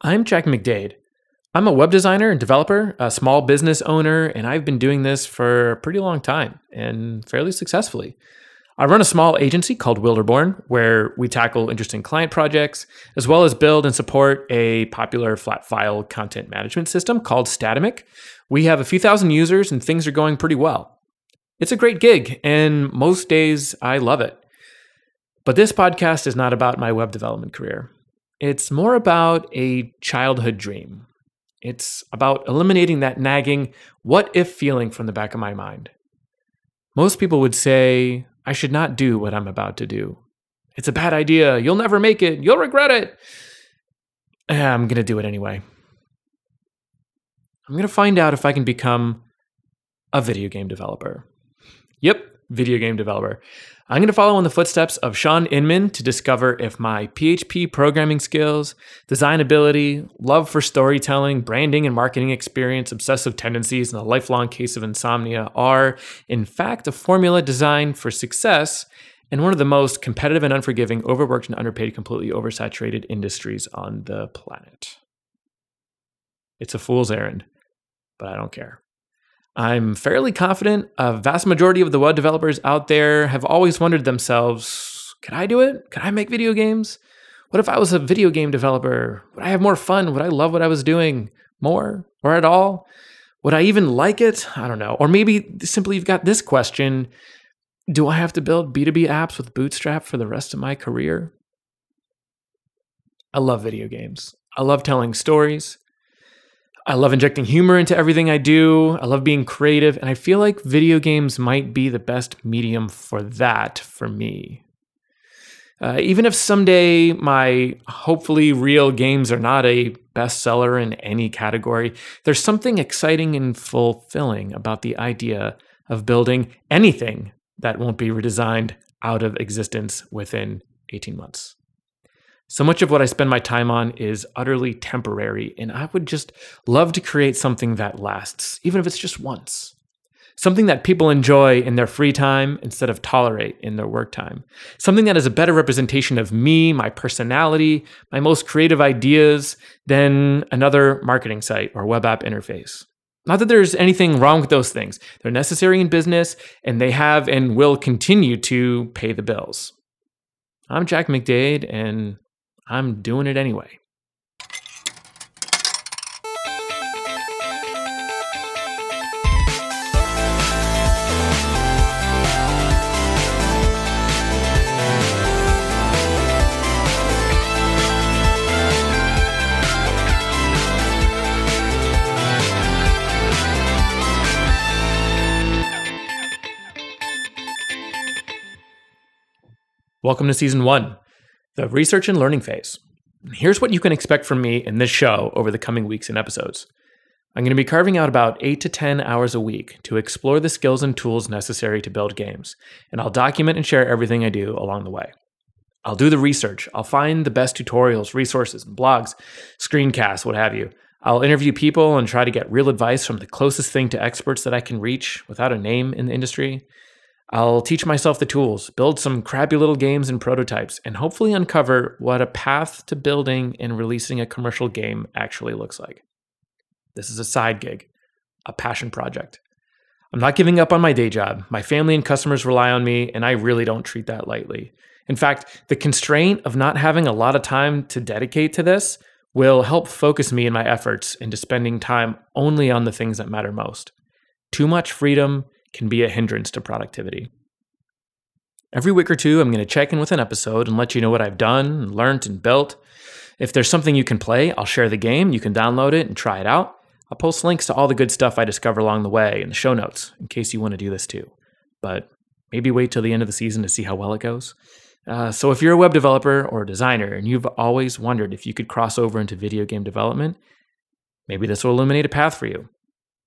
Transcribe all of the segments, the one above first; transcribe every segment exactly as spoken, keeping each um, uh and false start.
I'm Jack McDade. I'm a web designer and developer, a small business owner, and I've been doing this for a pretty long time and fairly successfully. I run a small agency called Wilderborn, where we tackle interesting client projects, as well as build and support a popular flat file content management system called Statamic. We have a few thousand users and things are going pretty well. It's a great gig, and most days I love it. But this podcast is not about my web development career. It's more about a childhood dream. It's about eliminating that nagging what if feeling from the back of my mind. Most people would say, I should not do what I'm about to do. It's a bad idea. You'll never make it. You'll regret it. I'm going to do it anyway. I'm going to find out if I can become a video game developer. Yep, video game developer. I'm going to follow in the footsteps of Sean Inman to discover if my P H P programming skills, design ability, love for storytelling, branding and marketing experience, obsessive tendencies, and a lifelong case of insomnia are, in fact, a formula designed for success in one of the most competitive and unforgiving, overworked and underpaid, completely oversaturated industries on the planet. It's a fool's errand, but I don't care. I'm fairly confident a vast majority of the web developers out there have always wondered themselves, could I do it? Could I make video games? What if I was a video game developer? Would I have more fun? Would I love what I was doing more or at all? Would I even like it? I don't know. Or maybe simply you've got this question, do I have to build B two B apps with Bootstrap for the rest of my career? I love video games. I love telling stories. I love injecting humor into everything I do. I love being creative. And I feel like video games might be the best medium for that for me. Uh, even if someday my hopefully real games are not a bestseller in any category, there's something exciting and fulfilling about the idea of building anything that won't be redesigned out of existence within eighteen months. So much of what I spend my time on is utterly temporary, and I would just love to create something that lasts, even if it's just once. Something that people enjoy in their free time instead of tolerate in their work time. Something that is a better representation of me, my personality, my most creative ideas than another marketing site or web app interface. Not that there's anything wrong with those things. They're necessary in business, and they have and will continue to pay the bills. I'm Jack McDade, and I'm doing it anyway. Welcome to Season one, the research and learning phase. Here's what you can expect from me in this show over the coming weeks and episodes. I'm going to be carving out about eight to ten hours a week to explore the skills and tools necessary to build games, and I'll document and share everything I do along the way. I'll do the research. I'll find the best tutorials, resources, and blogs, screencasts, what have you. I'll interview people and try to get real advice from the closest thing to experts that I can reach without a name in the industry. I'll teach myself the tools, build some crappy little games and prototypes, and hopefully uncover what a path to building and releasing a commercial game actually looks like. This is a side gig, a passion project. I'm not giving up on my day job. My family and customers rely on me, and I really don't treat that lightly. In fact, the constraint of not having a lot of time to dedicate to this will help focus me in my efforts into spending time only on the things that matter most. Too much freedom can be a hindrance to productivity. Every week or two, I'm going to check in with an episode and let you know what I've done, learned, and built. If there's something you can play, I'll share the game. You can download it and try it out. I'll post links to all the good stuff I discover along the way in the show notes, in case you want to do this too. But maybe wait till the end of the season to see how well it goes. Uh, so if you're a web developer or a designer and you've always wondered if you could cross over into video game development, maybe this will illuminate a path for you.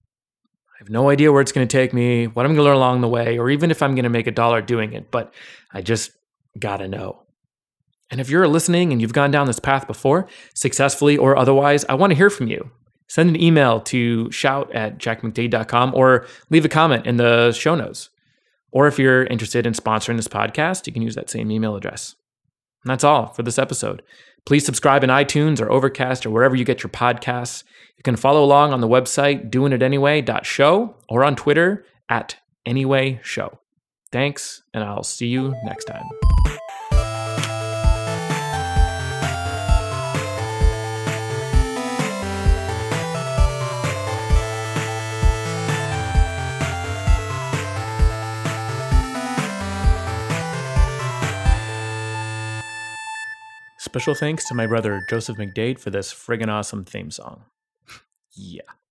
I have no idea where it's going to take me, what I'm going to learn along the way, or even if I'm going to make a dollar doing it, but I just gotta know. And if you're listening and you've gone down this path before, successfully or otherwise, I want to hear from you. Send an email to shout at jack mcdade dot com or leave a comment in the show notes. Or if you're interested in sponsoring this podcast, you can use that same email address. And that's all for this episode. Please subscribe in iTunes or Overcast or wherever you get your podcasts. You can follow along on the website doing it anyway dot show or on Twitter at anyway show. Thanks, and I'll see you next time. Special thanks to my brother Joseph McDade for this friggin' awesome theme song. Yeah.